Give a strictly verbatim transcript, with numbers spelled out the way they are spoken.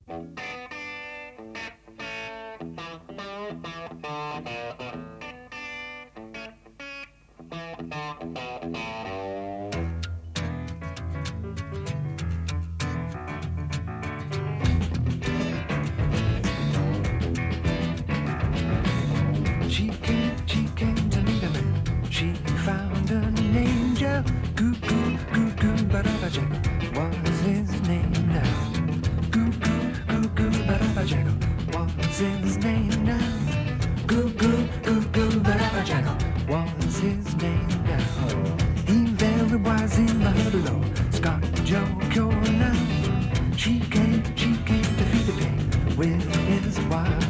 She came, she came to meet a man. She found an angel. Goo goo goo goo, ba-da-ba jackal was his name now. Goo goo goo goo, ba-da-ba jackal was his name now. Goo goo goo goo, ba-da-ba jackal was his name now. He very wise in the below, Scott Joe Cure now. She came, she came to feed the pain with his wild